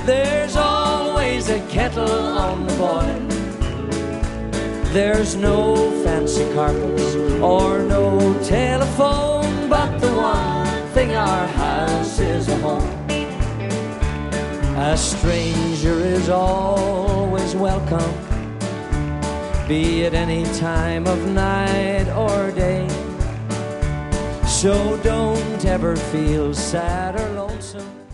There's always a kettle on the boil. There's no fancy carpets or no telephone, but the one thing our house is a home. A stranger is always welcome, be it any time of night or day. So don't ever feel sad or lonesome.